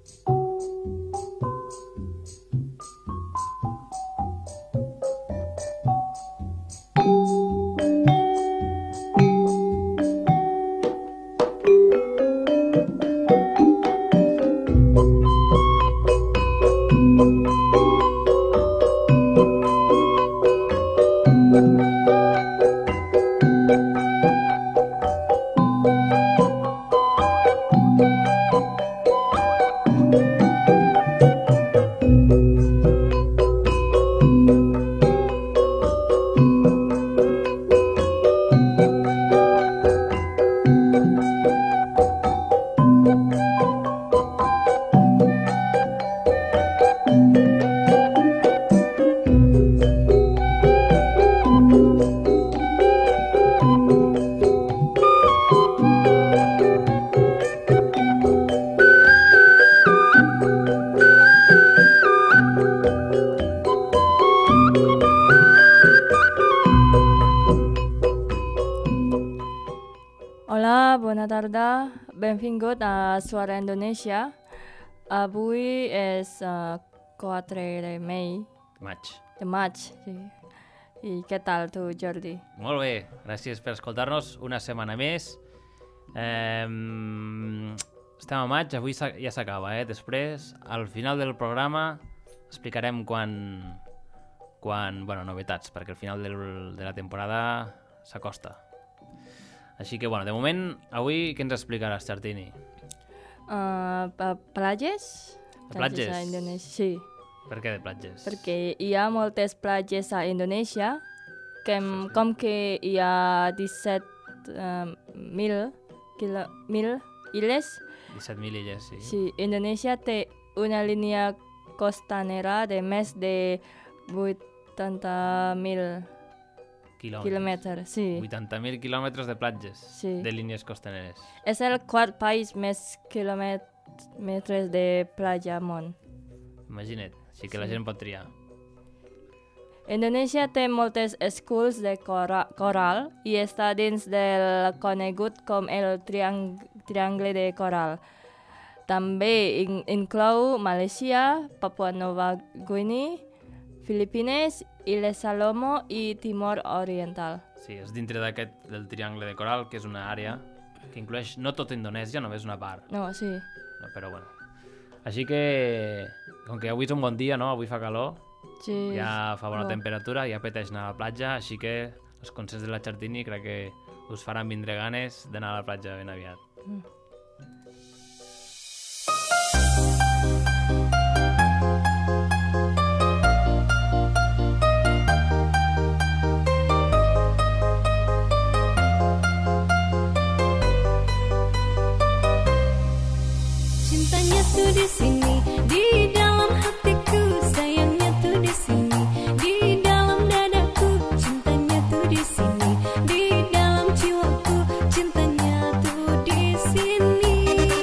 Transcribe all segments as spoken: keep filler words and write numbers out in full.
Hola, bona tarda. Benvingut a Suara Indonesia. Avui és uh, quatre de mei. Maig. De maig, sí. I què tal tu, Jordi? Molt bé, gràcies per escoltar-nos una setmana més. Eh, estem a maig, avui ja s'acaba, eh? Després, al final del programa, explicarem quan... quan bueno, novetats, perquè el final del, de la temporada s'acosta. Així que, bueno, de moment, avui què ens explicaràs, Chartini? Uh, platges? Platges? A Indonèsia, sí. Per què de platges? Perquè hi ha moltes platges a Indonèsia, que, sí, sí. com que hi ha disset mil uh, mil illes. disset mil illes, sí. Sí, Indonèsia té una línia costanera de més de vuitanta mil quilòmetres, sí. vuitanta mil quilòmetres de platges, sí. De línies costaneres. És el quart país més quilòmetres de platja al món. Imagina't, així que sí. La gent pot triar. Indonèsia té moltes schools de cora- coral i està dins del conegut com el triang- triangle de coral. També in- inclou Malàisia, Papua Nova Guinea, Filipines, Illes Salomó i Timor Oriental. Sí, és dintre d'aquest del triangle de coral, que és una àrea que inclueix no tota Indonèsia, només una part. No, sí. No, però bueno. Així que, com que avui és un bon dia, no? Avui fa calor, sí, ja fa bona no. temperatura, ja apeteix anar a la platja, així que els consells de la Chartini crec que us faran vindre ganes d'anar a la platja ben aviat. Mm. Di sini, di dalam hatiku, sayangnya tuh di sini, di dalam dadaku, cintanya tuh di sini, di dalam jiwaku, cintanya tuh di sini.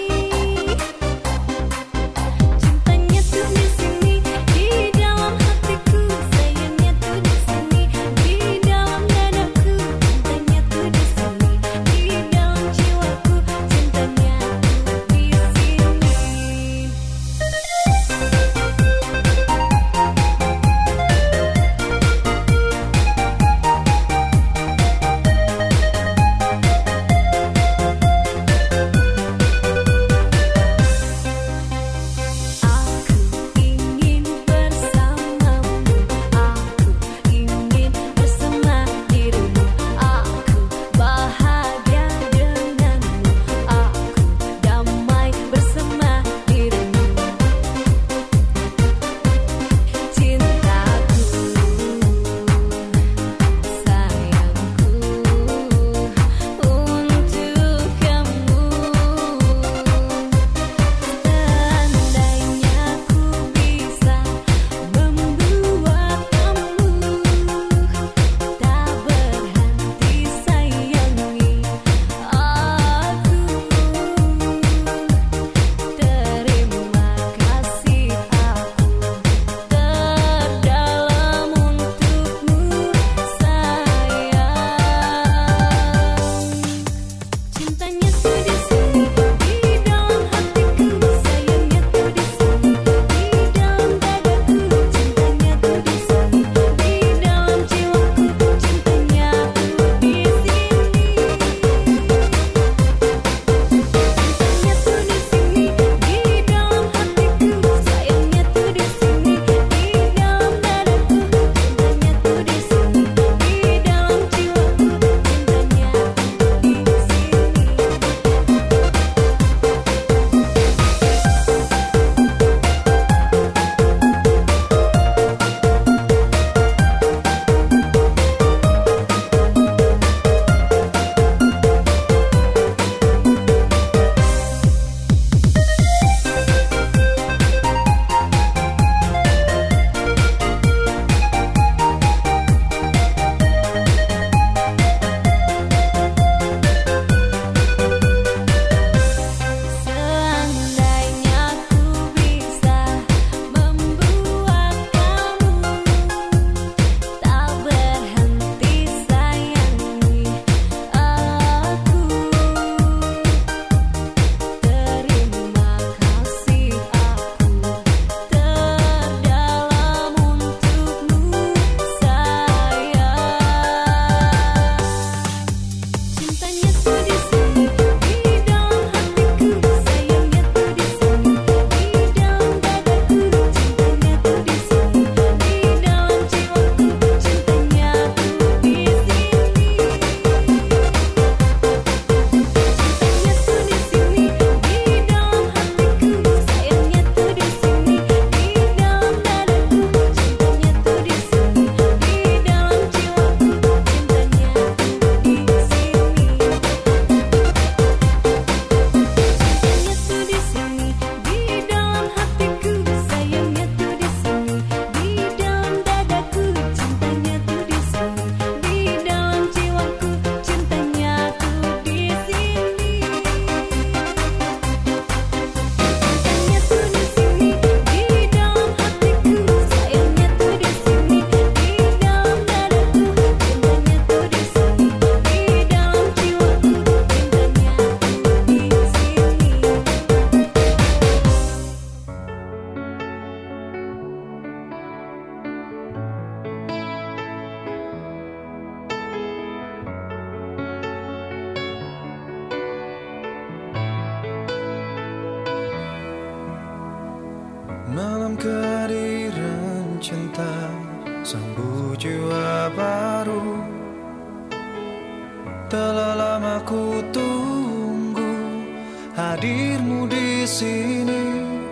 Cintanya tuh di sini, di dalam hatiku, sayangnya tuh di sini, di dalam dadaku, cintanya tuh di sini, di dalam jiwaku, cintanya tuh di sini. Dalam kehadiran cinta sambut jiwa baru. Telah lama ku tunggu hadirmu di sini.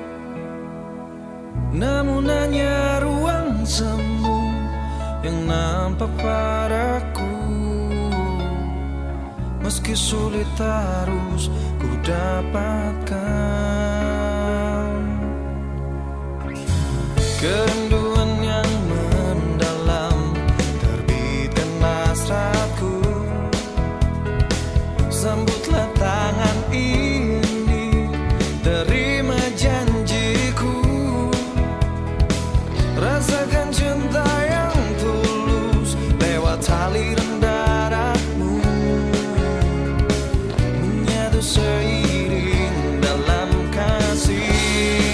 Namun hanya ruang semu yang nampak padaku. Meski sulit harus ku dapatkan. Kerinduan yang mendalam terbitkan hasratku. Sambutlah tangan ini, terima janjiku. Rasakan cinta yang tulus lewat aliran darahmu, menyatu seiring dalam kasih.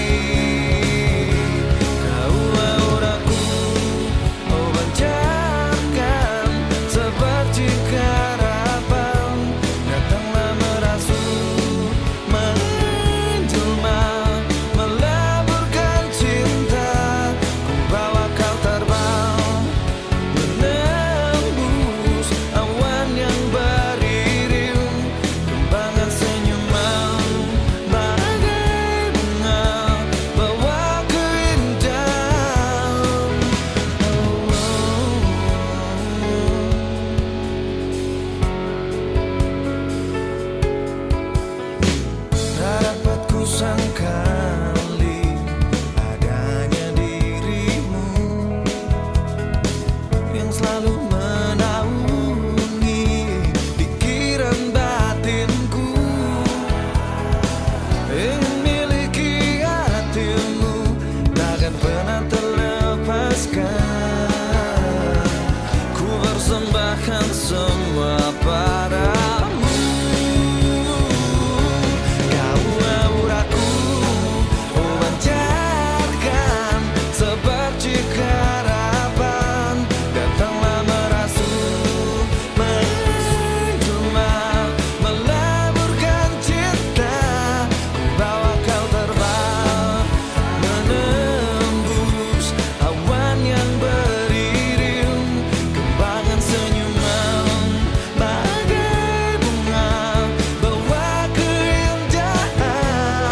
Kau auraku, oh pancarkan seperti harapan. Datanglah merasuk, menjelma, meleburkan cinta. Ku bawa kau terbang, menembus awan yang beriring. Kembangan senyuman bagai bunga, bawa keindahan. Oh, oh, tak dapat ku sangkali adanya dirimu yang selalu menaungi pikiran batinku. Ingin miliki hatimu, takkan pernah terlepaskan. Ku persembahkan semua padamu. Kau auraku, oh pancarkan seperti harapan. Datanglah merasuk, menjelma, meleburkan cinta. Ku bawa kau terbang, menembus awan yang beriring. Kembangan senyuman bagai bunga, bawa keindahan.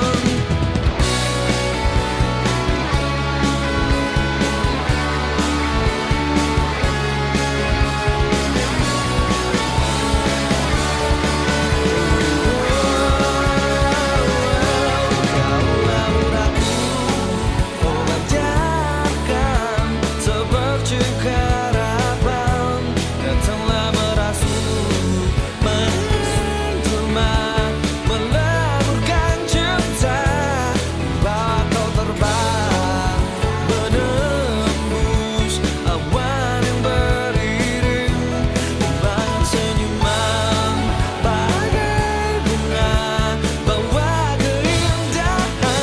Kau auraku, oh pancarkan seperti harapan. Datanglah merasuk, menjelma, meleburkan cinta. Bawa kau terbang, menembus awan yang beriring. Kembangan senyuman bagai bunga, bawa keindahan.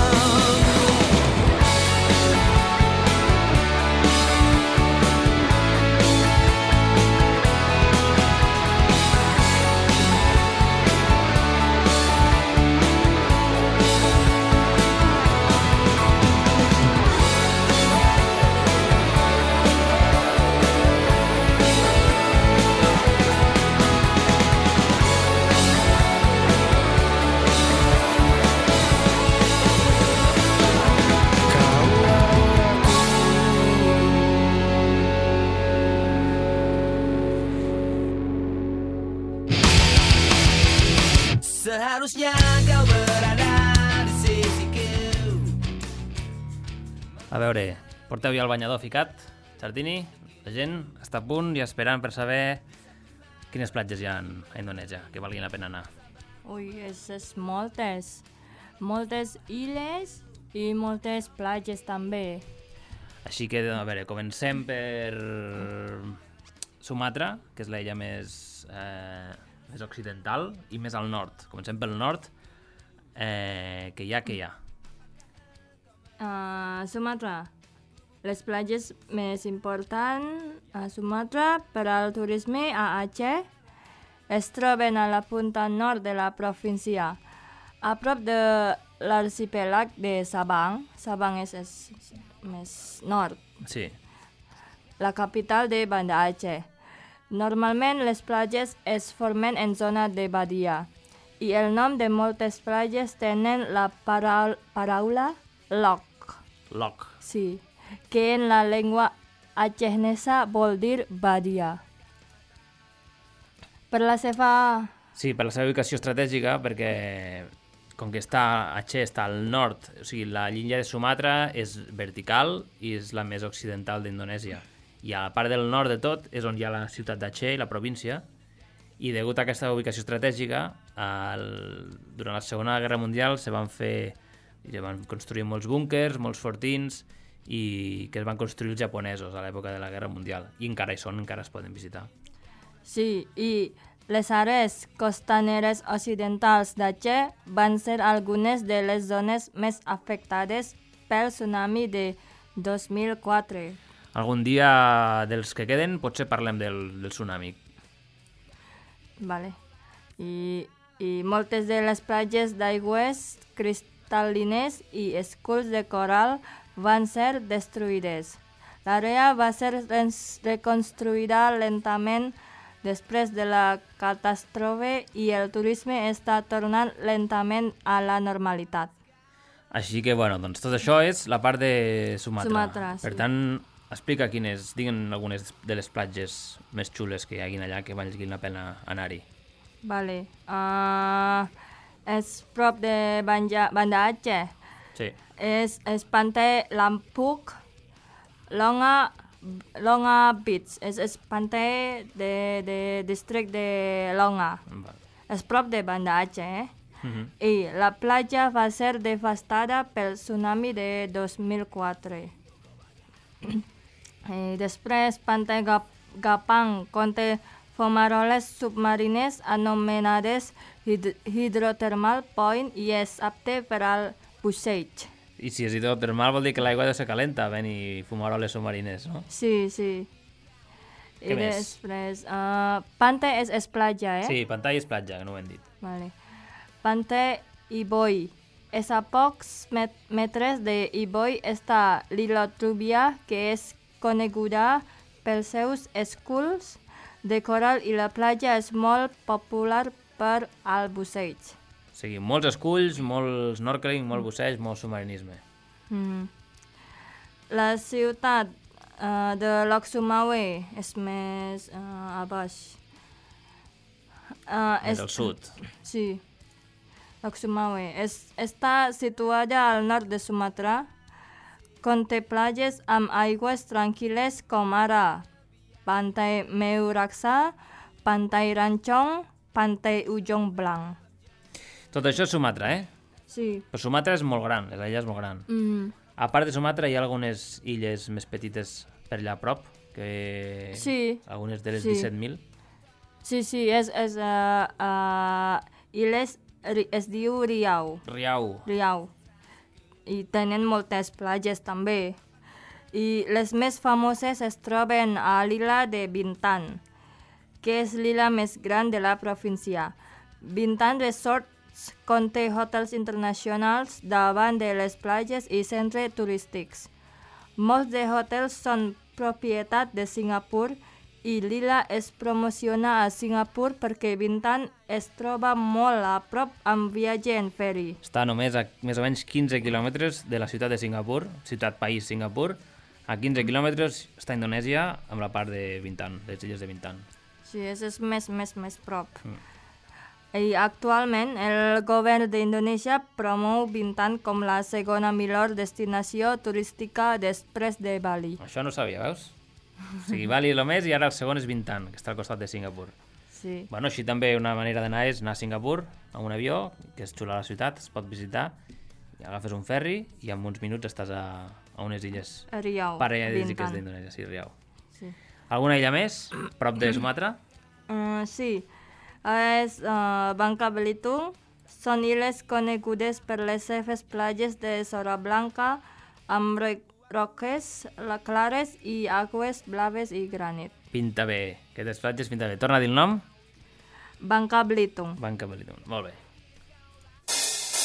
Seharusnya kau berada di sisiku. A veure, porteu ja el banyador ficat, Sardini? La gent està a punt i esperant per saber quines platges hi ha a Indonèsia que valguin la pena anar. Ui, és, és moltes. Moltes illes i moltes platges també. Així que, a veure, comencem per Sumatra, que és l'illa més, eh, més occidental i més al nord. Comencem pel nord, eh, que hi ha, que hi ha. Uh, Sumatra. Les platges més importants a Sumatra per al turisme a Aceh es troben a la punta nord de la província, A prop de l'arxipèlag de Sabang, Sabang és, és més nord, Sí. la capital de Banda Aceh. Normalment les platges es formen en zona de badia i el nom de moltes platges tenen la paraula, paraula loc, Loc. sí, que en la llengua atxenesa vol dir badia. Per la seva... Sí, per la seva ubicació estratègica, perquè com que està Aceh està al nord, o sigui, la línia de Sumatra és vertical i és la més occidental d'Indonèsia. I a la part del nord de tot és on hi ha la ciutat d'Aceh, la província, i degut a aquesta ubicació estratègica, el... durant la Segona Guerra Mundial se van fer, se van construir molts búnkers, molts fortins, i que es van construir els japonesos a l'època de la Guerra Mundial. I encara hi són, encara es poden visitar. Sí, i les àrees costaneres occidentals d'Aceh van ser algunes de les zones més afectades pel tsunami de dos mil quatre. Algun dia dels que queden potser parlem del, del tsunami. Vale. I, I moltes de les platges d'aigües cristal·lines i esculls de coral van ser destruïdes. L'àrea va ser reconstruïda lentament després de la catàstrofe i el turisme està tornant lentament a la normalitat. Així que, bueno, doncs tot això és la part de Sumatra. Sumatra, sí. Per tant, explica quines, diguin algunes de les platges més xules que hi haguin allà que valguin la pena anar-hi. Vale. Uh, és prop de Banja, Banda Aceh. Sí. És, és Pantai Lampuk, Longa, Longa Beach. És, és pantai de, de districte de Longa. Val. És prop de Banda Aceh, eh? Mhm. I la platja va ser devastada pel tsunami de dos mil quatre. I després, Pantai Gap Gapang conté fumaroles submarines anomenades hid Hydrothermal Point i és apte per al busseig. I si és hidrotermal vol dir que l'aigua ha de ser calenta, venir fumaroles submarines, no? Sí, sí. Què I més? després, uh, Pantai és, és platja, eh? Sí, pantalla és platja, que no ho hem dit. Vale. Pantai Iboi. És a pocs met metres de Iboi està l'illa Trubia, que és coneguda pels seus esculls de coral i la platja és molt popular per al busseig. O sigui, molts esculls, molt snorkeling, molt busseig, molt submarinisme. Mm. La ciutat uh, de Lhokseumawe és més uh, a baix. Uh, Més al sud. Sí. Lhokseumawe. Es, està situada al nord de Sumatra. Conté platges amb aigües tranquil·les com ara Pantai Meuraksa, Pantai Rancong, Pantai Ujong Blanc. Tot això és Sumatra, eh? Sí. Però Sumatra és molt gran, les illes és molt gran. Mm. A part de Sumatra hi ha algunes illes més petites per allà a prop, que... Sí. Algunes de les Sí. disset mil. Sí, sí, és... és uh, uh, illes, ri- es diu Riau. Riau. Riau. I tenen moltes platges també. I les més famoses es troben a l'illa de Bintan, que és l'illa més gran de la província. Bintan Resorts conté hotels internacionals davant de les platges i centres turístics. Molts de hotels són propietat de Singapur i l'illa es promociona a Singapur perquè Bintan es troba molt a prop amb viatge en ferri. Està només a més o menys quinze quilòmetres de la ciutat de Singapur, ciutat-país Singapur. A quinze quilòmetres està Indonèsia amb la part de Bintan, les illes de Bintan. Sí, és, és més, més, més prop. Mm. I actualment el govern d'Indonèsia promou Bintan com la segona millor destinació turística després de Bali. Això no ho sabia, veus? O sigui, Bali el més i ara el segon és Bintan, que està al costat de Singapur. Sí. Bueno, així també una manera d'anar és anar a Singapur amb un avió, que és xula la ciutat, es pot visitar, i agafes un ferri i en uns minuts estàs a, a unes illes Riau, paradisíaques Bintan. d'Indonèsia, sí, Riau. Sí. Alguna illa més, prop de Sumatra? Uh, sí. És uh, Bangka Belitung. Són illes conegudes per les seves platges de sorra blanca amb ro- roques la- clares i aigües blaves i granit. Pinta bé, aquestes platges pinta bé. Torna a dir el nom? Bangka Belitung. Bangka Belitung, molt bé.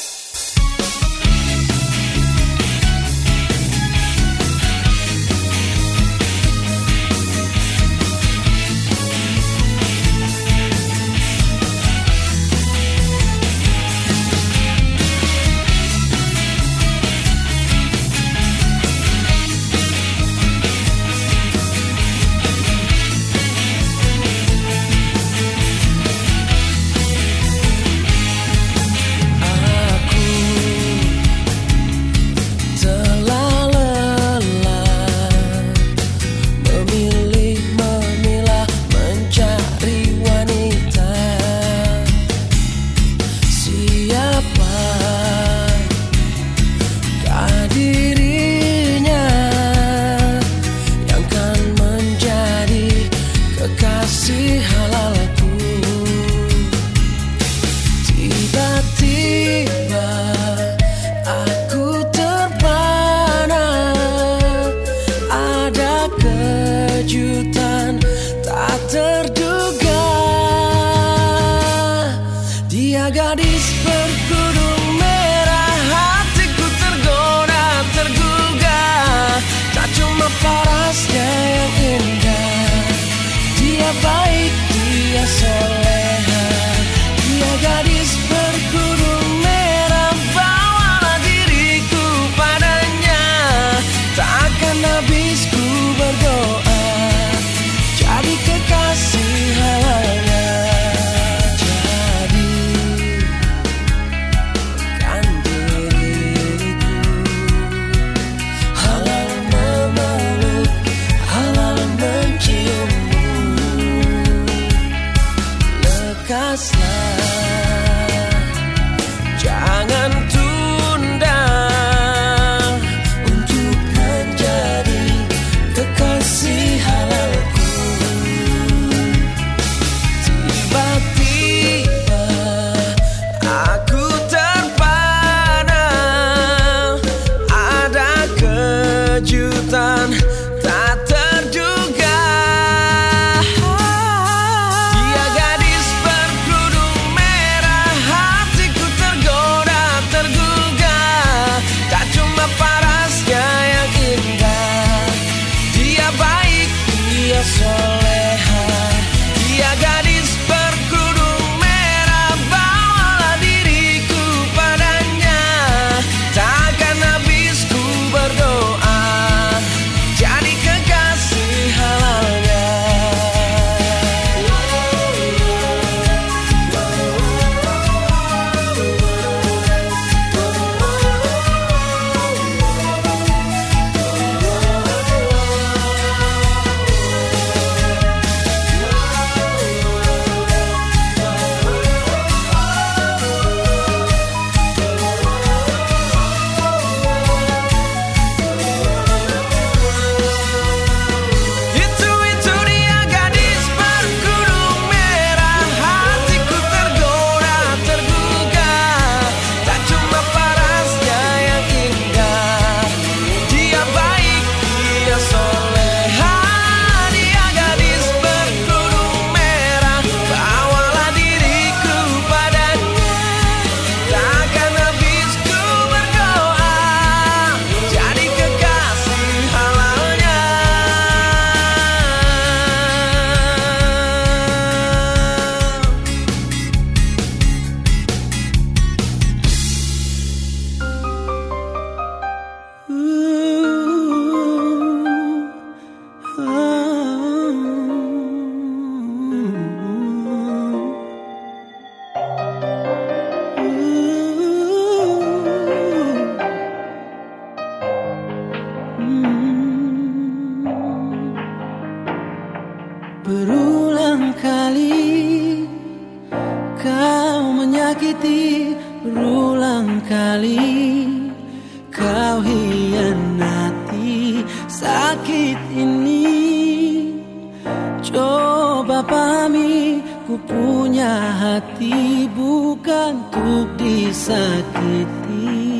kali kau hianati sakit ini. Coba pahami, ku punya hati bukan untuk disakiti.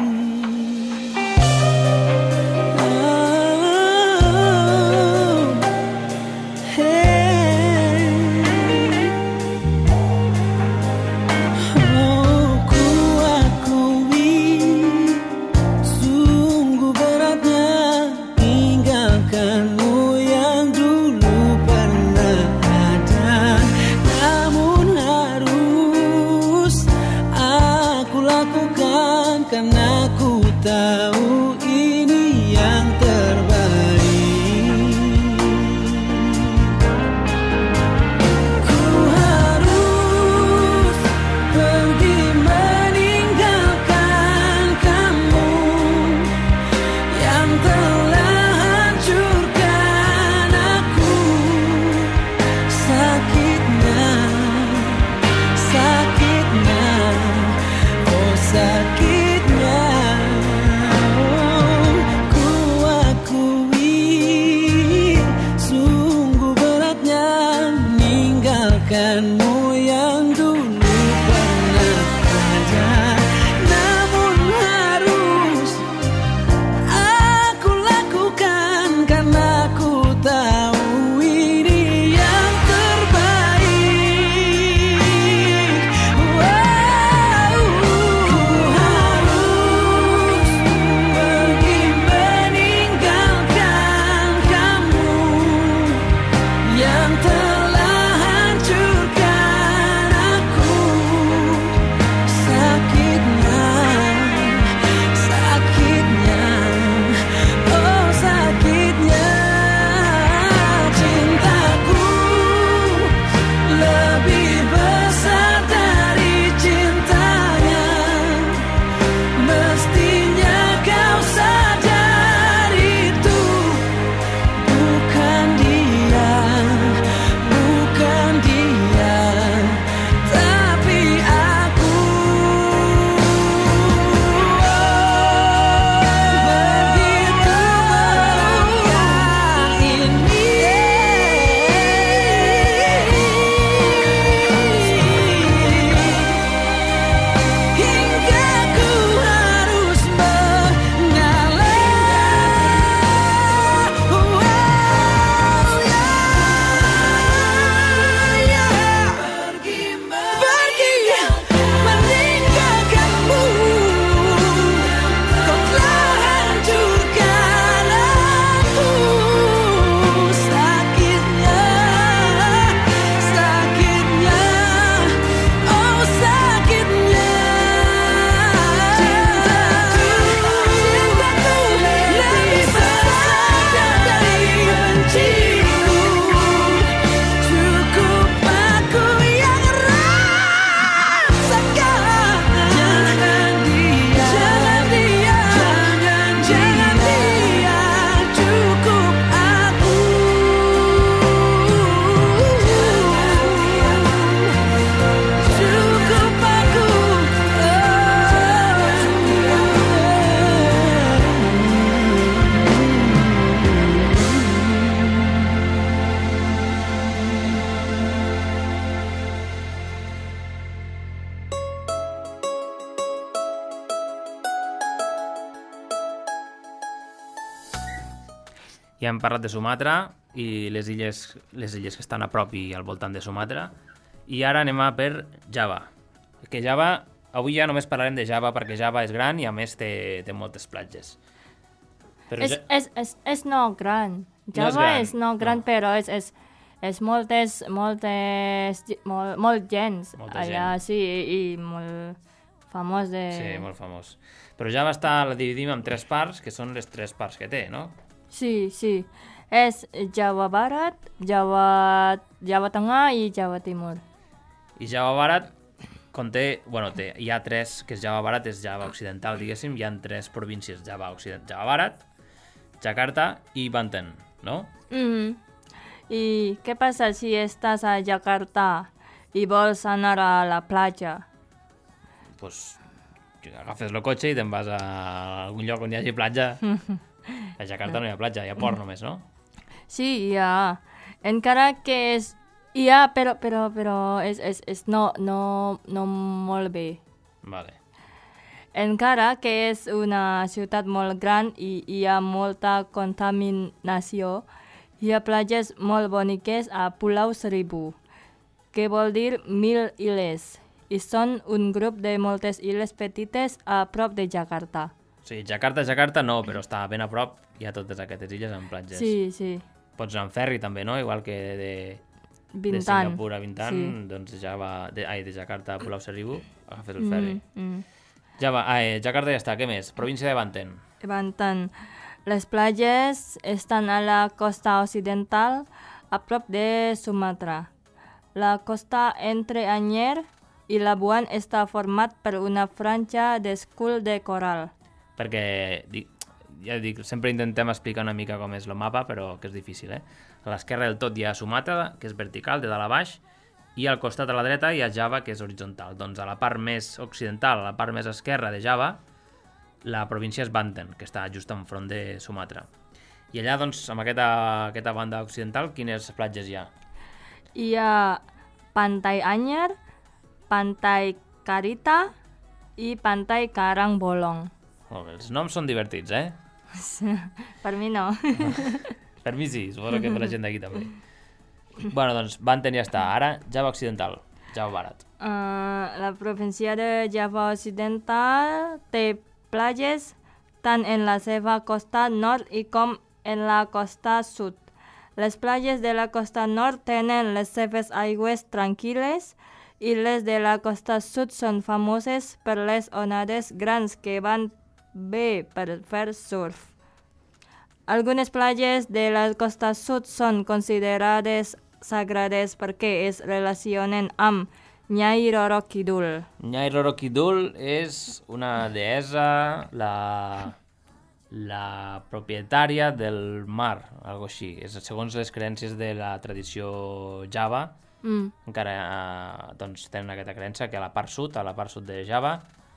Karena ku tahu ini yang terbaik. Ku harus pergi meninggalkan kamu yang telah hancurkan aku. Sakitnya, sakitnya, oh sakit. Kanmu yang dulu pernah ada, namun harus aku lakukan karena ku tahu ini yang terbaik. Wow, ku harus pergi meninggalkan kamu yang telah Ja hem parlat de Sumatra i les illes, les illes que estan a prop i al voltant de Sumatra. I ara anem a per Java. Que Java, avui ja només parlarem de Java perquè Java és gran i a més té, té moltes platges. Però És, ja... és, és, és no gran. No és Java gran, és no gran, no. però és, és, és moltes, moltes, molt, molt gens Molta allà, gent. sí, i, i molt famós de... Sí, molt famós. Però Java està, la dividim en tres parts, que són les tres parts que té, no? Sí, sí. És Java Barat, Java, Java Tengah i Java Timur. I Java Barat conté, bueno, té, hi ha tres, que és Java Barat, és Java Occidental, diguéssim, hi ha tres províncies, Java Occident, Java Barat, Jakarta i Banten, no? Mm. I què passa si estàs a Jakarta i vols anar a la platja? Pues agafes el cotxe i te'n vas a algun lloc on hi hagi platja. A Jakarta no hi ha platja, hi ha port només, no? Sí, hi ha. Encara que és... Hi ha, però, però, però és, és, és no, no, no molt bé. Vale. Encara que és una ciutat molt gran i hi ha molta contaminació, hi ha platges molt boniques a Pulau Seribu, que vol dir mil illes, i són un grup de moltes illes petites a prop de Jakarta. O sigui, Jakarta, Jakarta no, però està ben a prop, hi ha totes aquestes illes amb platges. Sí, sí. Pots anar en ferri també, no? Igual que de, de Bintan. Singapur a Bintan, Sí. doncs ja va... De, ai, de Jakarta a Pulau Seribu, agafes el ferri. Mm, mm. Ja va, ai, Jakarta ja està, què més? Província de Banten. Banten. Les platges estan a la costa occidental, a prop de Sumatra. La costa entre Anyer i Labuan està format per una franja d'escull de coral. Perquè, dic, ja dic, sempre intentem explicar una mica com és el mapa, però que és difícil, eh? A l'esquerra del tot hi ha Sumatra, que és vertical, de dalt a baix, i al costat a la dreta hi ha Java, que és horitzontal. Doncs a la part més occidental, a la part més esquerra de Java, la província és Banten, que està just enfront de Sumatra. I allà, doncs, amb aquesta, aquesta banda occidental, quines platges hi ha? Hi ha Pantai Anyer, Pantai Karita i Pantai Karang Bolong. Molt bé, els noms són divertits, eh? Per mi no. Per mi sí, suposo que per la gent d'aquí també. Bueno, doncs, Banten ja està. Ara, Java Occidental, Java Barat. Uh, la província de Java Occidental té platges tant en la seva costa nord i com en la costa sud. Les platges de la costa nord tenen les seves aigües tranquil·les i les de la costa sud són famoses per les onades grans que van bé per fer surf. Algunes platges de la costa sud són considerades sagrades perquè es relacionen amb Nyai Roro Kidul. Nyai Roro Kidul és una deessa, la, la propietària del mar, algo així. És, segons les creences de la tradició Java, Mm. encara eh, doncs, tenen aquesta creença que a la part sud, a la part sud de Java,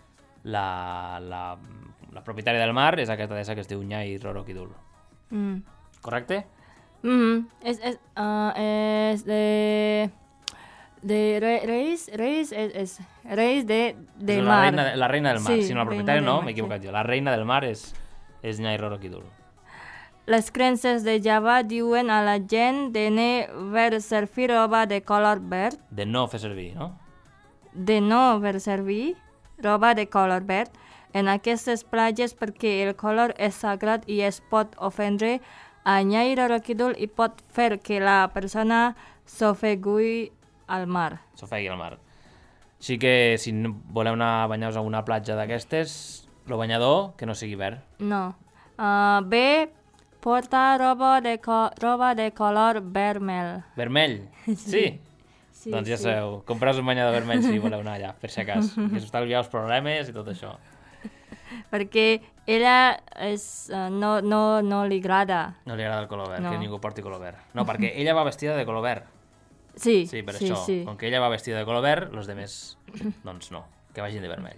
la, la, la propietària del mar és aquesta deessa que es diu Nyai Roro Kidul. Mm. Correcte? Mm. Es, es, uh, es de... de re, reis, reis, es, es reis de, de la mar. Reina, la reina del mar, Sí, si no la reina propietària del no, mar, m'he equivocat sí. jo. La reina del mar és, és Nyai Roro Kidul. Les creences de Java diuen a la gent de no ver servir roba de color verd, De no fer servir, no? de no ver servir roba de color verd en aquestes platges perquè el color és sagrat i es pot ofendre a Nyai Roro Kidul i pot fer que la persona s'ofegui al mar. S'ofegui al mar. Així que si no voleu anar a banyar-vos a una platja d'aquestes, el banyador que no sigui verd. No. Uh, B. Porta roba de, co roba de color vermell. Vermell? Sí? Sí, Doncs ja sí. sabeu, compreu un banyador vermell si voleu anar allà, per si acas. Que us estalvieu els problemes i tot això. Perquè ella és, uh, no, no, no li agrada. No li agrada el color verd, No. que ningú porti color verd. No, perquè ella va vestida de color verd. Sí, Sí, per sí, això. sí. Com que ella va vestida de color verd, els demés, doncs no, que vagin de vermell.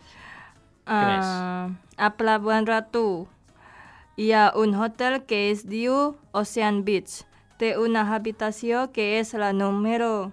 Uh, a Pelabuhan Ratu hi ha un hotel que es diu Ocean Beach. Té una habitació que és la número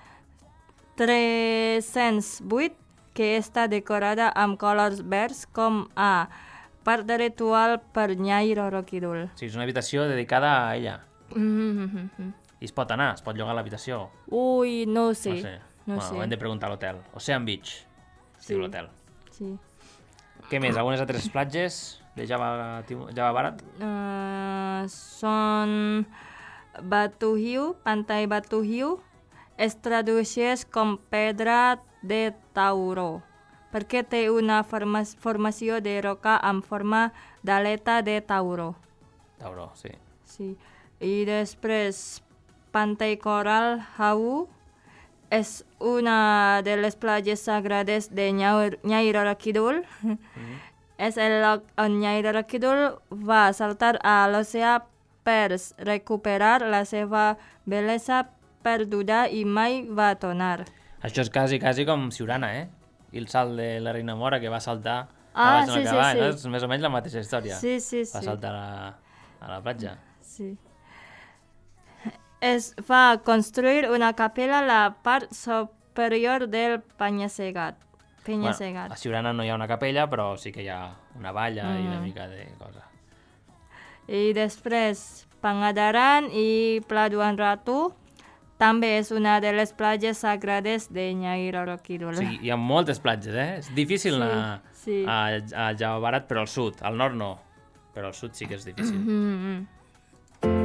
tres-cents vuit, que està decorada amb colors verds com a part de ritual per Nyai Roro Kidul. O sigui, és una habitació dedicada a ella. Mm-hmm. I es pot anar, es pot llogar a l'habitació. Ui, no ho sé. No sé. No bueno, sé. ho hem de preguntar a l'hotel. Ocean Beach, es Sí. diu l'hotel. Sí. Què més? Algunes altres platges de Java, Tim- Java Barat? Uh, són Batu Hiu, Pantai Batu Hiu, es tradueix com pedra de tauró, perquè té una forma formació de roca amb forma d'aleta de tauró. Tauró, sí. Sí. I després Pantai Coral Hau és una de les platges sagrades de Nyai Nyai Roro Kidul. És el lloc on Nyai Roro Kidul va saltar a l'oceà per recuperar la seva bellesa perduda i mai va tornar. Això és quasi, quasi com Siurana, eh? i el salt de la Reina Mora, que va saltar Ah, abans sí, de sí, acabar, sí. no? És més o menys la mateixa història. Sí, sí, Va sí. saltar a la, a la platja. Sí. Es va construir una capella a la part superior del penya-segat. Penya-segat. a Siurana no hi ha una capella, però sí que hi ha una valla i Mm. una mica de cosa. I després, Pangandaran i Pelabuhan Ratu també és una de les platges sagrades de Nyai Roro Kidul. O sigui, hi ha moltes platges, eh? És difícil Sí, anar sí. a, a Java Barat, però al sud. Al nord no, però al sud sí que és difícil. Mm, mm.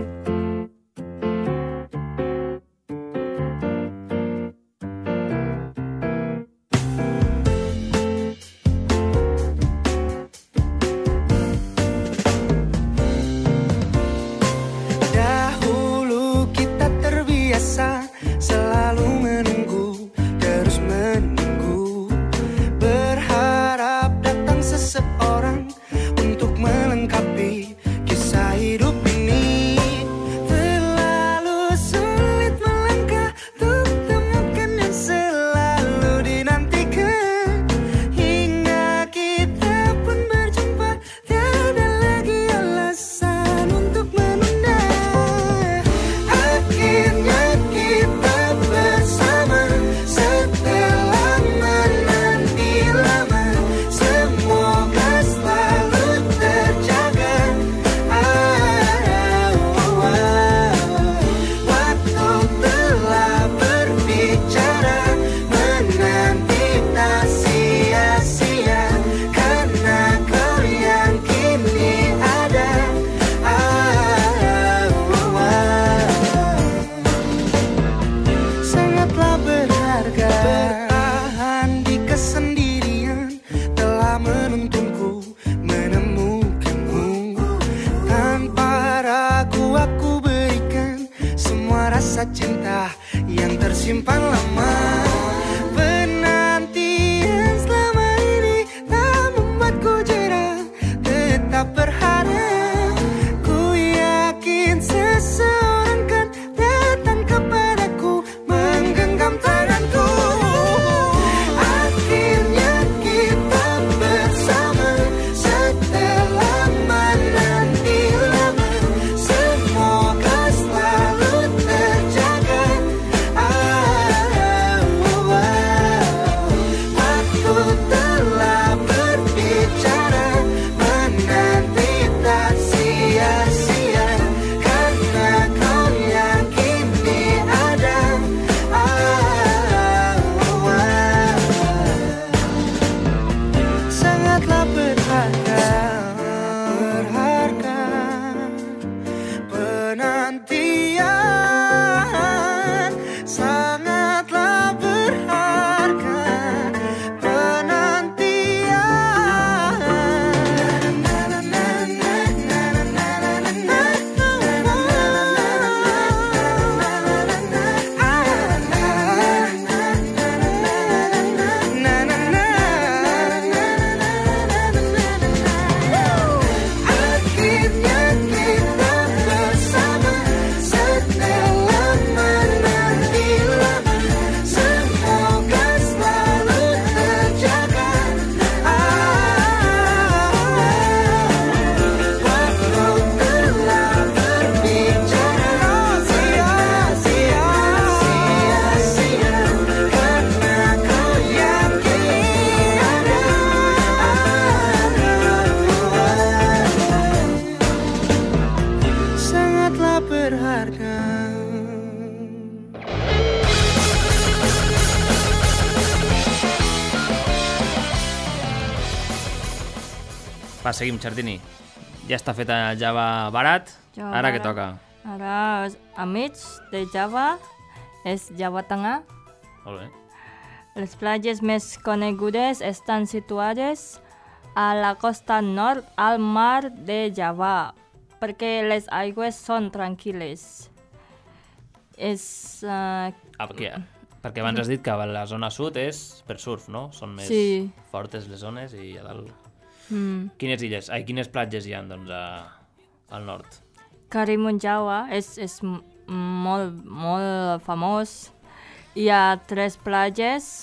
Dahulu kita terbiasa selalu menunggu, terus menunggu, berharap datang seseorang untuk melengkapi kisah hidup ini. Terlalu sulit melangkah untuk temukan yang selalu dinantikan, hingga kita pun berjumpa, tiada lagi alasan untuk menunda. Akhirnya kita bersama setelah menanti lama, semoga selalu terjaga. Ah, waktu telah berbicara, menanti tak sia-sia, karena kau yang kini ada. Ah, sangatlah berharga. Bertahan di kesendirian telah menuntunku menemukanmu. Tanpa ragu aku berikan semua rasa cinta yang tersimpan lama. Penantian selama ini tak membuatku jera, tetap berharap. Ku yakin seseorang kan datang kepadaku, menggenggam tanganku. Akhirnya kita bersama setelah menanti lama, semoga selalu terjaga. Ah, waktu telah berbicara, menanti tak sia-sia, karena kau yang kini ada. Ah, sangatlah berharga, berharga penantian, sangatlah berharga Akhirnya kita bersama setelah menanti lama, semoga selalu terjaga. Waktu telah berbicara, sia-sia, sia-sia, karena kau yang kini ada. Sangatlah berharga. Va, seguim, Xardini. Ja està feta Java Barat. Java Ara què Barat. toca? Ara, a mig de Java és Java Tengah. Molt bé. Les platges més conegudes estan situades a la costa nord al mar de Java, perquè les aigües són tranquil·les. És... Uh, Ah, perquè, perquè abans has dit que la zona sud és per surf, no? Són més Sí. fortes les zones i a dalt... mm, Quines illes, ai, quines platges hi ha, doncs, a, al nord? Karimun Jawa és, és m- molt, molt famós. Hi ha tres platges,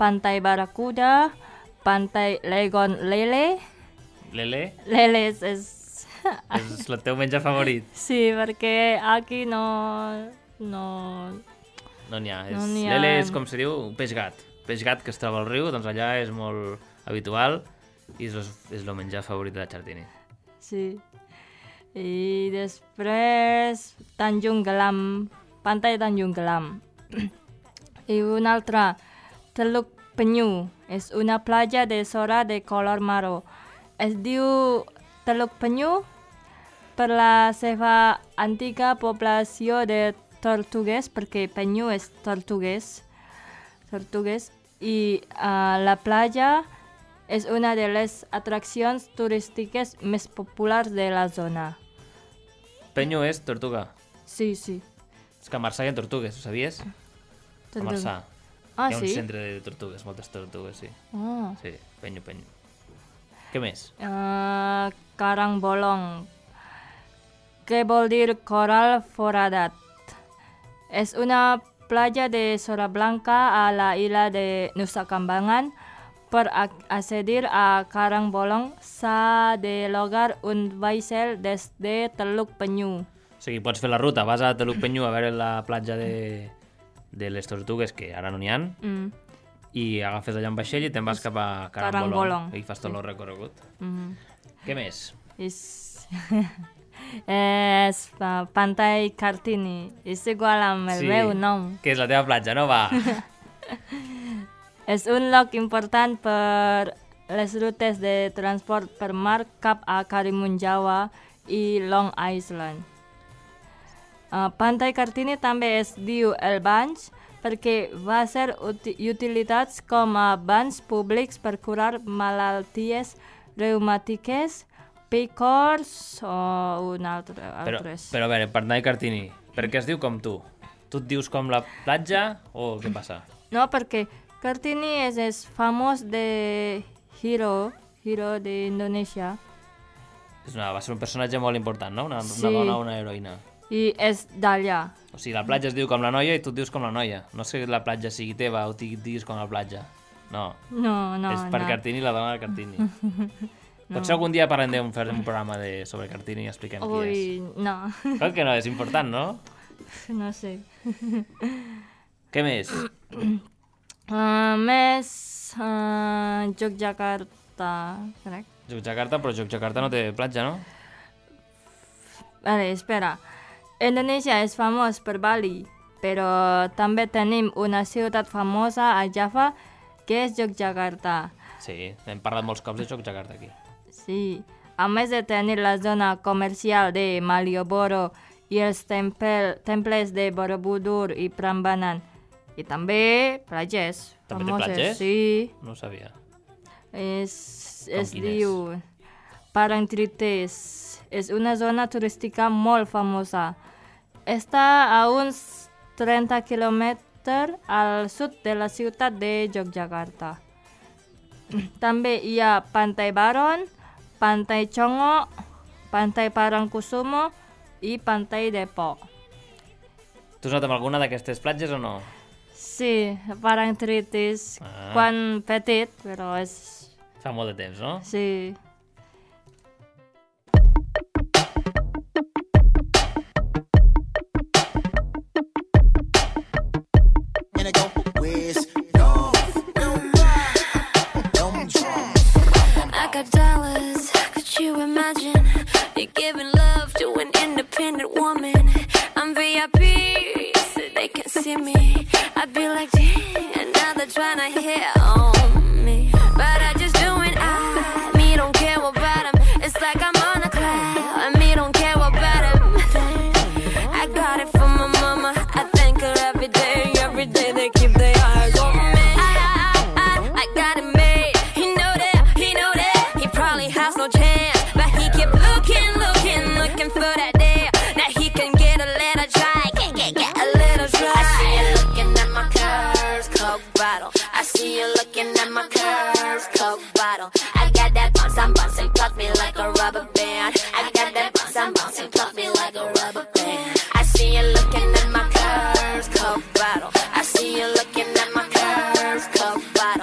Pantai Barracuda, Pantai Legon Lele. Lele Lele és... és... és el teu menjar favorit. Sí, perquè aquí no... no... No n'hi ha. És... No n'hi ha. Lele és com se diu un peix gat. Peix gat que es troba al riu, doncs allà és molt habitual i és, és el menjar favorit de la Chartini. Sí. I després Tanjung Gelam, Pantai Tanjung Gelam. I una altra, Teluk Penyu, és una platja de sorra de color marró. Es diu Teluk Penyu per la seva antiga població de tortugues, perquè Penyu és tortugues, tortugues i uh, la platja és una de les atraccions turístiques més populars de la zona. Penyu és tortuga. Sí, sí. És que a Marçà hi ha tortugues, ho sabies? A Marçà. Ah, Hi ha un sí? centre de tortugues, moltes tortugues, sí. Ah. Sí, Penyu, Penyu. Què més? Uh, Karang Bolong, que vol dir coral foradat. És una platja de sorra blanca a la isla de Nusa Kambangan. Per accedir a Karang Bolong s'ha de llogar un vaixell des de Teluk Penyu. O sigui, pots fer la ruta, vas a Teluk Penyu a veure la platja de, de les tortugues, que ara no n'hi ha, Mm. i agafes allà un vaixell i te'n vas cap a Karang Karang Bolong. Bolong. I fas tot el recorregut. Mm. Què més? És... és uh, Pantai Kartini. És igual amb el Sí. meu nom. Que és la teva platja, no? Va. És un lloc important per les rutes de transport per mar cap a Karimun Jawa i Long Island. Uh, Pantai Kartini també es diu el Banys perquè va ser uti utilitats com a banys públics per curar malalties reumàtiques, picors o un altre, Però, altres. però a veure, Pantai Kartini, per què es diu com tu? Tu et dius com la platja o què passa? No, perquè Kartini és, és famós de hero, hero d'Indonesia. És una, va ser un personatge molt important, no? Una, Sí. una dona, una heroïna. I és d'allà. O sigui, la platja es diu com la noia i tu et dius com la noia. No sé que la platja sigui teva o et diguis com la platja. No, No, no, és per no. Kartini, la dona de Kartini. Potser algun dia parlem un, farem un programa de, sobre Kartini i expliquem qui és. Ui, no, Clar que no, és important, no? no sé. Què més? Uh, més uh, Yogyakarta, crec. Yogyakarta, però Yogyakarta no té platja, no? Vale, espera. Indonesia és famós per Bali, però també tenim una ciutat famosa a Java que és Yogyakarta. Sí, hem parlat molts cops de Yogyakarta aquí. Sí, a més de tenir la zona comercial de Malioboro i els temple, temples de Borobudur i Prambanan, i també platges També té famoses. platges? Sí, No ho sabia. és, Com es quines? diu Parangtritis. És una zona turística molt famosa. Està a uns trenta quilòmetres al sud de la ciutat de Yogyakarta. També hi ha Pantai Baron, Pantai Chongo, Pantai Parangkusumo i Pantai Depok. Tu has anat amb alguna d'aquestes platges o no? Sí, Parangtritis, Ah. quan petit, però és... Fa molt de temps, no? Sí. And I go, where's no, no, no, I got dollars, could you imagine me giving love to an independent woman? I'm V I P, so they can see me. I'd be like, damn, now they're trying to hit on me. But I just do it, I, me don't care about him. It's like I'm on a cloud, and me don't care about him. I got it from my mama, I thank her every day, every day they keep their eyes on me. I, I, I, I got it made, he know that, he know that, he probably has no chance, but he keep looking, looking, looking for that day, that he can get a little try, get, get, get a little try. I see you looking at my curves, Coke bottle, I see you looking at my curves, Coke bottle, I got that bounce, I'm bouncing, pluck me like a rubber band, I got that bounce, I'm bouncing, pluck me like a rubber band. I see you looking at my curves, Coke bottle. I see you looking at my curves, Coke bottle.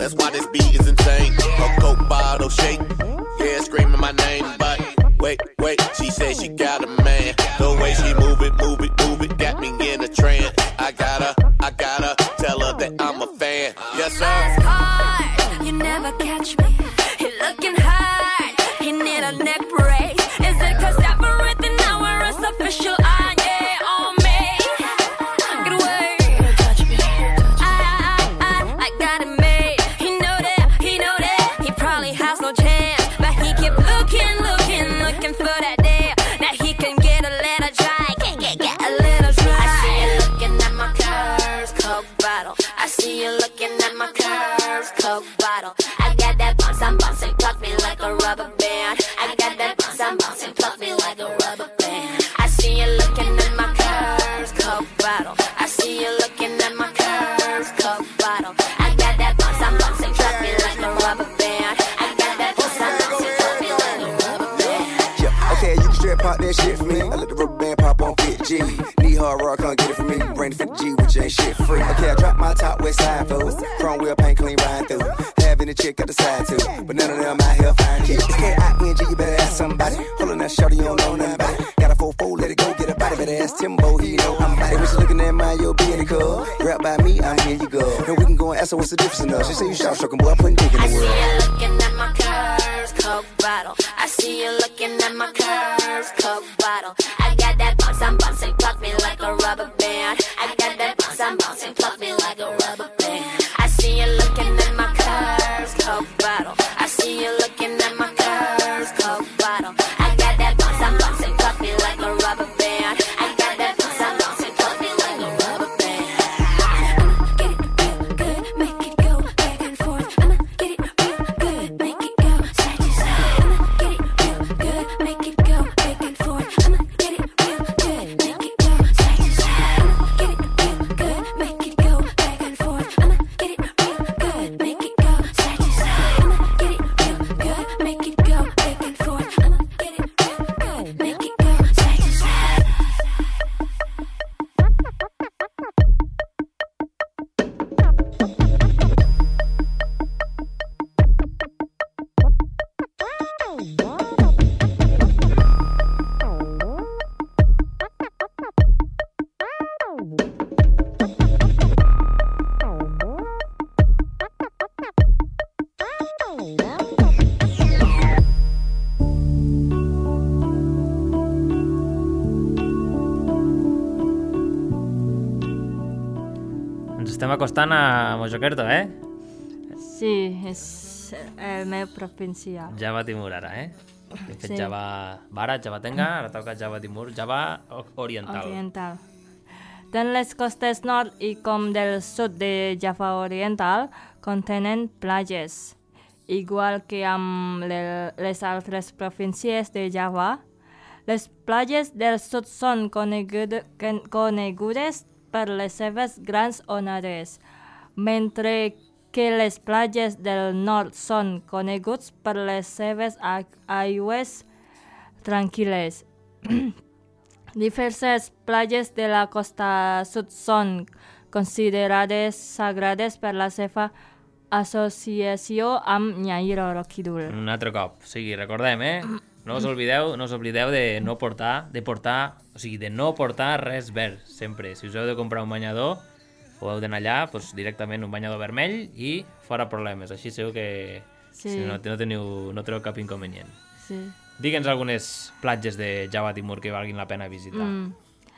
That's why this beat is insane. A Coke bottle shake, yeah, screaming my name. But wait, wait, she said she got a man. The way she move it, move it, move it, got me in a trance. I gotta, I gotta tell her that I'm a fan. Yes, sir. Last card, you never catch me. He looking hard, he need a neck brace. Is it cause everything now we're official? Ah, yeah, on me. Get away. I, I, I, I got it made. He know that, he know that. He probably has no chance, but he keep looking, looking, looking for that day that he can get a little dry, get, get, get a little dry. I see you looking at my curves, Coke bottle. I see you looking at my curves, Coke bottle. I got that bounce, I'm bouncing, pluck me like a rubber band. I got that bounce, I'm bouncing, pluck me like a rubber band. I see you looking at my curves, Coke bottle. I see you looking at my curves, Coke bottle. I got that bounce, I'm bouncing, pluck me like a rubber band. I got that bounce, I'm bouncing, pluck me like a rubber band. Yeah, okay, you can straight pop that shit for me. I let the rubber band pop on fifty G. Need hard rock, can't get it from me. Bring the fifty G, which ain't shit free. Okay, I drop my top west side food. Chrome wheel paint clean ride through. Having a chick at the side too, but none of them out here fine kids. It's K I N G, you better ask somebody. Pulling that shorty, you don't know nothing about it. Got a four four, let it go, get a body. Better ask Timbo, he know I'm about it. When she looking at my, you'll be in the club. Grab by me, I'm here you go. And we can go and ask her what's the difference in us. She say you short stroking, boy, I'm putting dick in I the see world. you looking at my curves, Coke bottle. I see you looking at my curves, Coke bottle. I got that bounce, I'm bouncing, pluck me like a rubber band. I got that bounce, I'm bouncing, pluck me like a rubber band. I see you looking at my curves, Coke bottle. I see you looking at my curves, Coke bottle. I got that bounce, I'm bouncing, pluck me like a rubber band. I got that bounce, I'm bouncing, pluck me like a rubber band. I'ma get it real good, make it go back and forth. I'ma get it real good, make it go side to side. I'ma get it real good, make it go back and forth. I'ma get it real good, make it go side to side. I'ma get it real good, make it go back and forth. I'ma get it real good, make it go side to side. I'ma get it real good, make it go back and forth. I'ma get it real good, make it go side to side. Ens estem acostant a Mojokerto, eh? Sí, és el meu provincial. Java Timur ara, eh? Hem fet Sí. Java Barat, Java Tenga, ara toca Java Timur, Java o- Oriental. Oriental. Tant les costes nord i com del sud de Java Oriental contenen platges. Igual que amb le- les altres províncies de Java, les platges del sud són conegude- con- conegudes per les seves grans onades, mentre que les platges del nord són coneguts per les seves a- aigües tranquil·les. Diverses platges de la costa sud són considerades sagrades per la seva associació amb Nyairo Rokidul. Un altre cop. O sigui, recordem, eh? No us oblideu, no us oblideu de no portar, de portar, o sigui, de no portar res verd, sempre. Si us heu de comprar un banyador, o heu d'anar allà, doncs directament un banyador vermell i fora problemes. Així segur que Sí. si no, no teniu, no treu cap inconvenient. Sí. Digue'ns algunes platges de Java Timur que valguin la pena visitar. Mm.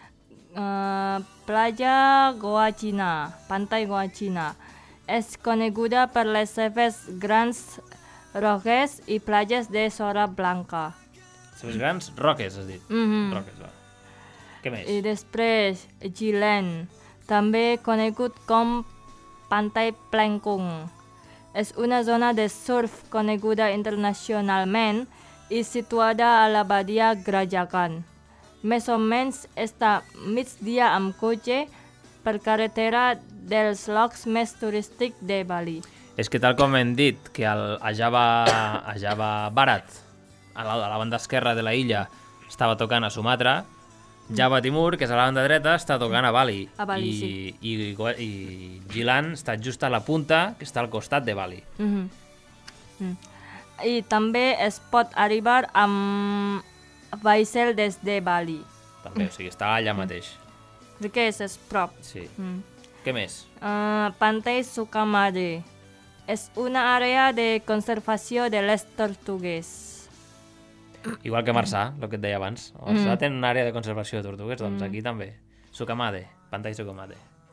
Uh, playa Goachina, Pantai Goachina, és coneguda per les seves grans roques i platges de sorra blanca. Les grans roques, has dit. Mhm. Roques, va. Què més? I després, Gilen, també conegut com Pantai Plengkung. És una zona de surf coneguda internacionalment i situada a la badia Grajagan. Més o menys està migdia amb cotxe per carretera dels llocs més turístics de Bali. És que tal com hem dit, que el, a, Java, a Java Barat, a la, a la banda esquerra de la illa, estava tocant a Sumatra, Java Timur, que és a la banda dreta, està tocant a Bali. A Bali, I, sí. I, i, i Gilan està just a la punta, que està al costat de Bali. Mhm. Mm. I també es pot arribar amb vaixell des de Bali, També, o sigui, està allà mateix. perquè és, és prop. Sí. Mm. Què més? Uh, Pantai Sukamade és una àrea de conservació de les tortugues. Igual que Marçà, el que et deia abans. Marçà Mm. té una àrea de conservació de tortugues, doncs aquí també. Sukamade, Pantai Sukamade.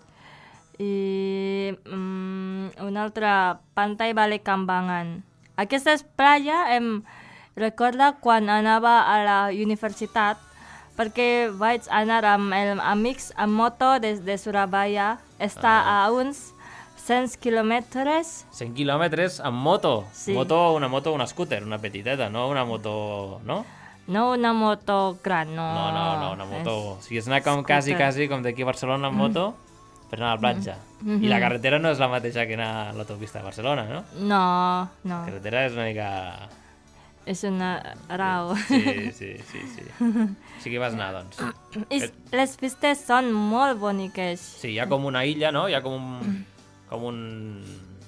I um, una altra, Pantai Balikkambangan. Aquesta platja em recorda quan anava a la universitat, perquè vaig anar amb els amics amb moto des de Surabaya. Està Ah. a uns cent quilòmetres. cent quilòmetres amb moto. Sí. Moto, una moto, una scooter, una petiteta, no una moto... No? No una moto gran, no. No, no, no, una moto... O És- sigui, és anar com quasi, scooter. quasi com d'aquí a Barcelona amb moto per anar a la platja. I la carretera no és la mateixa que anar a l'autopista de Barcelona, no? No, no. La carretera és una mica... És una raó. Sí, sí, sí, sí. Sí que hi vas anar, doncs. I les vistes són molt boniques. Sí, hi ha com una illa, no? Hi ha com un, com un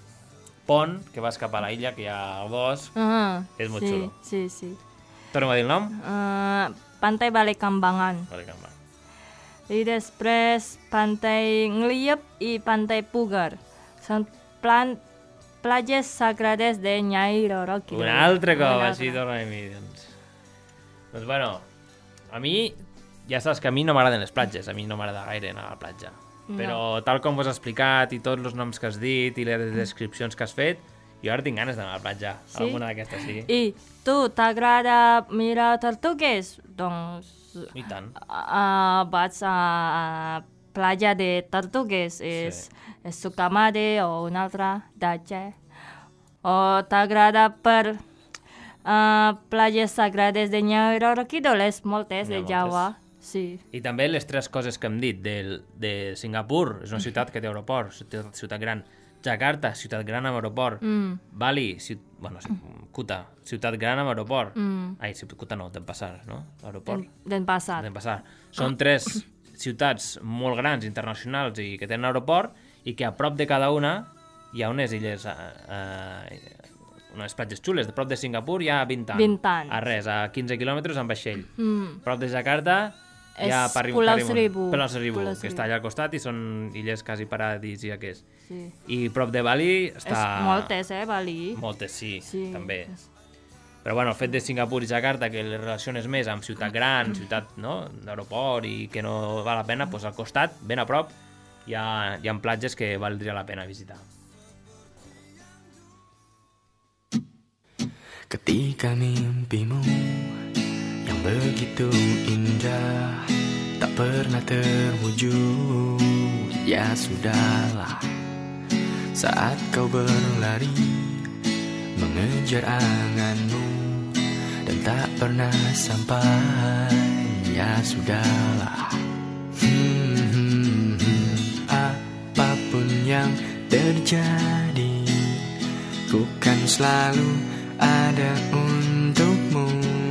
pont que vas cap a la illa, que hi ha el bosc. Ah, És molt sí, xulo. Sí, sí. Torna'm a dir el nom? Uh, Pantai Balikkambangan. Vale, calma. I després Pantai Ngliep i Pantai Pugar. Són plan platges sagrades de Nyai Roroki. Un altre cop, Un així altre. torna a mi, doncs. Doncs bueno, a mi, ja saps que a mi no m'agraden les platges, a mi no m'agrada gaire anar a la platja. No. Però tal com ho has explicat i tots els noms que has dit i les descripcions que has fet, jo ara tinc ganes d'anar a la platja, Sí? alguna d'aquestes sí. I tu t'agrada mirar tortugues? Doncs I tant. uh, vaig a, a platja de tortugues. És, és Sukamade o una altra, Dache. O t'agrada per uh, platges sagrades de Nyai Roroki? Les moltes N'hi ha de Java. Sí. I també les tres coses que hem dit del, de Singapur, és una ciutat que té aeroport, ciutat, ciutat gran. Jakarta, ciutat gran amb aeroport. Mm. Bali, ciut... bueno, Kuta, ciutat gran amb aeroport. Mm. Ai, sí, Kuta no, Denpasar, no? Aeroport. Denpasar. Denpasar. Són tres ciutats molt grans, internacionals i que tenen aeroport i que a prop de cada una hi ha unes illes, eh, eh, unes platges xules. De prop de Singapur hi ha vint anys. vint anys. A res, a quinze quilòmetres amb vaixell. Mm. Prop de Jakarta hi ha És Parri- Pulau Karimun. Seribu. Pulau Seribu, Pulau que Seribu. està allà al costat i són illes quasi paradisíaques. Sí. I prop de Bali està... És moltes, eh, Bali? Moltes, sí, Sí. també. Però bueno, el fet de Singapur i Jakarta, que les relaciones més amb ciutat gran, ciutat no, d'aeroport i que no val la pena, doncs al costat, ben a prop, hi ha, hi ha platges que valdria la pena visitar. Ketika mimpimu yang begitu indah tak pernah terwujud, ya sudahlah. Saat kau berlari mengejar anganmu dan tak pernah sampai, ya sudahlah. Hmm, hmm, hmm. Apapun yang terjadi, ku kan selalu ada untukmu.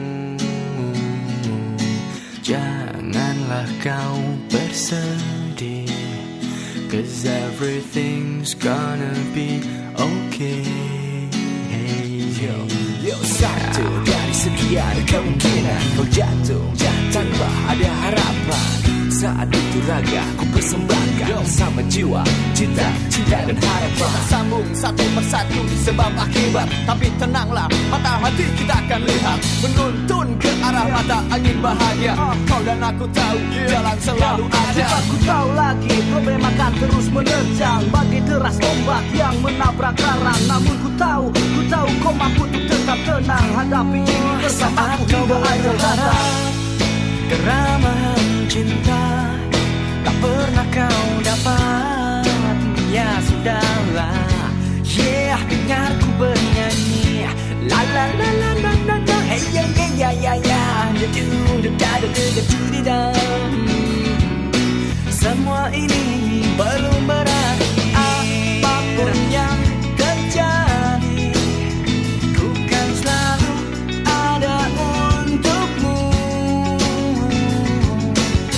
Janganlah kau bersedih, 'cause everything's gonna be okay. Yo, yo, satu dari sekian kemungkinan kau jatuh tanpa ada harapan. Saat itu raga ku persembahkan sama jiwa, cinta, cinta dan harapan. Kita sambung satu persatu sebab akibat. Tapi tenanglah, mata hati kita akan lihat, menuntun ke arah mata angin bahagia. Kau dan aku tahu jalan selalu ada. Aku tahu lagi problem akan terus menerjang bagi deras ombak yang menabrak karang. Namun ku tahu, ku tahu kau mampu untuk tetap tenang hadapi ini bersamaku hingga akhir kata. Keramahan cinta tak pernah kau dapat, ya sudahlah. Yeah, dengarku bernyanyi, la la la la la la la. Hey ya ya ya ya ya, da du da da da da da da da. Semua ini belum berakhir. Apapun yang terjadi, ku kan selalu ada untukmu.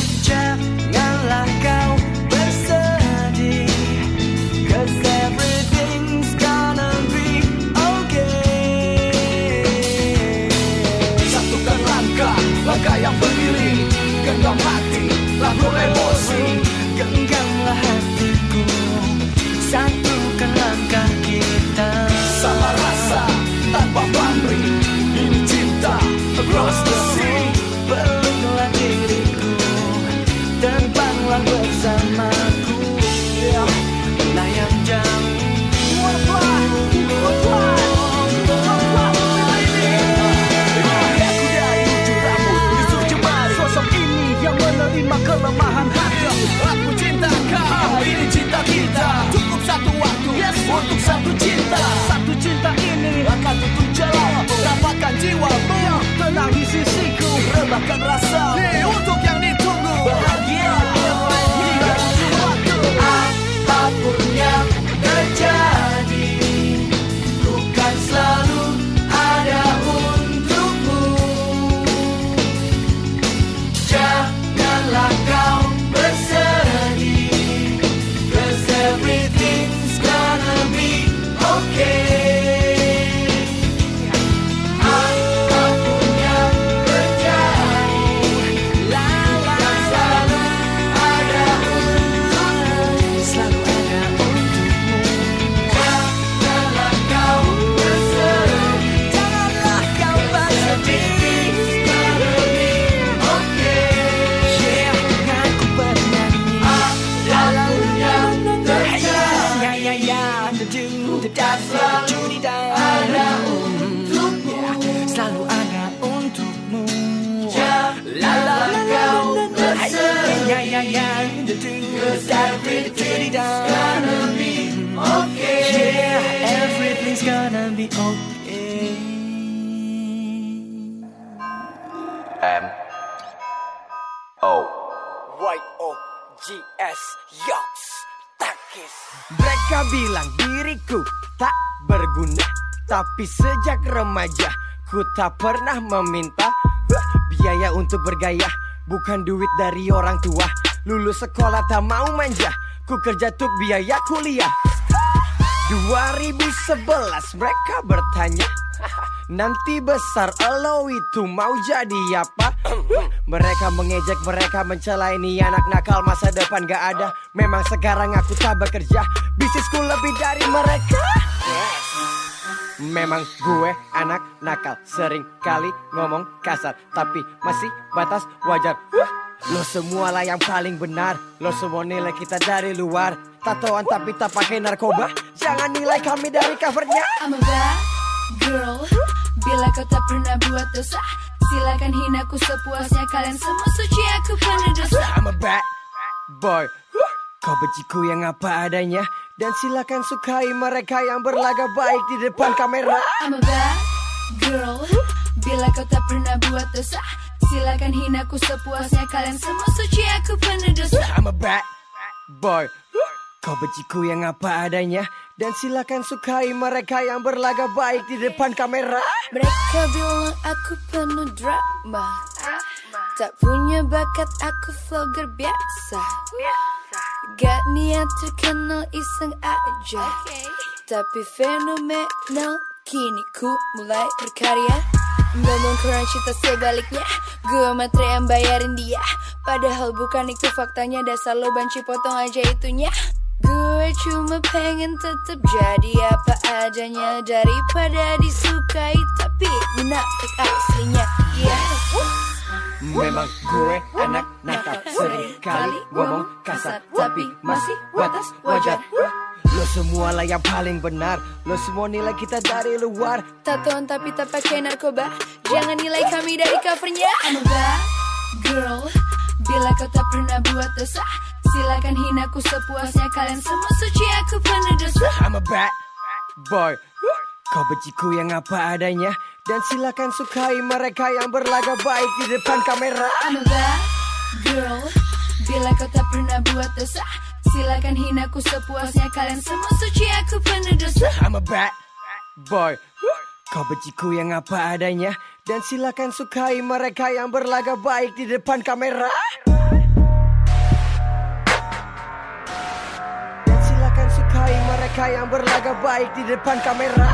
rasa tanpa pamrih. Ini cinta across the sea. Peluklah diriku, terbanglah bersamaku, layang jauh. Wanna fly, wanna fly, wanna fly, baby. Aku dari ujung rambut di ujung jari. Sosok ini yang menerima kelemahan hati. Aku cinta kau, ini cinta kita. Cukup satu waktu, yes, untuk satu cinta. Satu cinta ini Akan tutup jalan, rapatkan jiwamu. tenang di sisiku. Rebahkan rasa, nih untuk yang ditunggu. Bahagia hingga ujung waktu. Apapun yang terjadi, ku kan selalu ada untukmu. Janganlah kau bersedih, 'cause everything's gonna be okay. Apapun yang terjadi, kan selalu ada untukmu. Selalu ada untukmu. Janganlah kau bersedih, janganlah kau bersedih. Okay. Yeah, denganku bernyanyi. Apapun yang terjadi, ya ya ya, dan selalu ada untukmu. Selalu ada untukmu. Janganlah kau bersedih, ya ya ya, 'cause everything's gonna be okay. Yeah, everything's gonna be okay. M O Y O G S Yoks Takis. Mereka bilang diriku tak berguna, tapi sejak remaja ku tak pernah meminta huh, biaya untuk bergaya. Bukan duit dari orang tua. Lulus sekolah tak mau manja, ku kerja tuk biaya kuliah. dua ribu sebelas mereka bertanya, nanti besar elo itu mau jadi apa? Mereka mengejek, mereka mencela, ini anak nakal, masa depan gak ada. Memang sekarang aku tak bekerja, bisnisku lebih dari mereka. Memang gue anak nakal, sering kali ngomong kasar, tapi masih batas wajar. Lo semua lah yang paling benar, lo semua nilai kita dari luar. Tatoan tapi tak pakai narkoba, jangan nilai kami dari covernya. I'm a bad girl, bila kau tak pernah buat dosa, silakan hinaku sepuasnya. Kalian semua suci, aku penuh dosa. I'm a bad boy, kau benciku yang apa adanya, dan silakan sukai mereka yang berlagak baik di depan kamera. I'm a bad girl, bila kau tak pernah buat dosa, silakan hinaku sepuasnya. Kalian semua suci, aku penuh dosa. I'm a bad boy, kau benciku yang apa adanya, dan silakan sukai mereka yang berlagak baik di depan kamera. Mereka bilang aku penuh drama, tak punya bakat, aku vlogger biasa. Gak niat terkenal, iseng aja, tapi fenomenal. Kini ku mulai berkarya, ngomong kurang cinta sebaliknya, gue matre yang bayarin dia. Padahal bukan itu faktanya, dasar lo banci, potong aja itunya. Gue cuma pengen tetap jadi apa adanya, daripada disukai tapi munafik aslinya. Yeah. Memang gue anak nakal, sering kali ngomong kasar, tapi masih batas wajar. Lo semua lah yang paling benar, lo semua nilai kita dari luar. Tatoan tapi tak pakai narkoba, jangan nilai kami dari covernya. I'm a bad girl, bila kau tak pernah buat dosa, silakan hinaku sepuasnya. Kalian semua suci, aku penuh dosa. I'm a bad boy, kau benciku yang apa adanya, dan silakan sukai mereka yang berlagak baik di depan kamera. I'm a bad girl, bila kau tak pernah buat dosa, silakan hinaku sepuasnya. Kalian semua suci, aku penuh dosa. I'm a bad boy, kau benciku yang apa adanya, dan silakan sukai mereka yang berlagak baik di depan kamera. Dan silakan sukai mereka yang berlagak baik di depan kamera.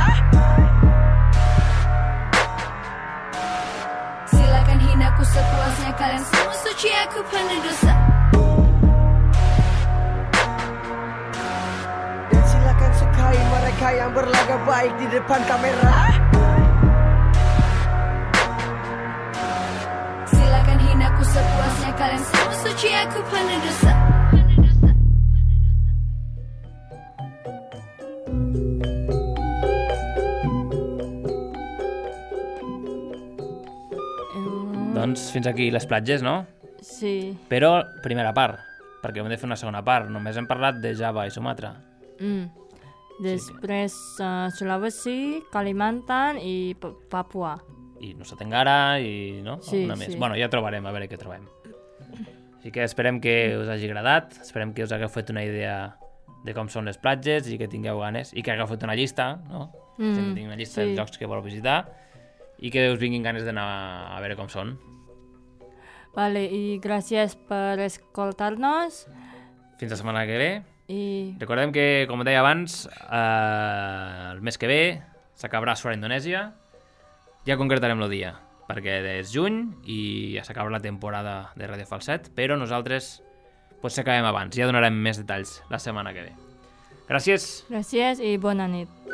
Silakan hinaku sepuasnya. Kalian semua suci, aku penuh dosa. Dan silakan sukai Hai mereka yang berlagak baik di depan kamera, Silakan hinaku sepuasnya, kalian semua suci, aku penuh dosa. Doncs fins aquí les platges, no? Sí. Però primera part, perquè hem de fer una segona part. Només hem parlat de Java i Sumatra. Mm. Després uh, Sulawesi, Kalimantan i P- Papua. I Nusa Tenggara i no? Sí, Una més. sí. Bueno, ja trobarem, a veure què trobem. Així que esperem que us hagi agradat, esperem que us hagueu fet una idea de com són les platges i que tingueu ganes, i que hagueu fet una llista, no? Mm, Que tinguin una llista sí. dels llocs que voleu visitar i que us vinguin ganes d'anar a veure com són. Vale, i gràcies per escoltar-nos. Fins la setmana que ve. I Recordem que, com deia abans, eh, el mes que ve s'acabarà Suara Indonèsia. Ja concretarem el dia, perquè és juny i ja s'acaba la temporada de Radio Falset, però nosaltres potser acabem abans. Ja donarem més detalls la setmana que ve. Gràcies. gràcies i bona nit.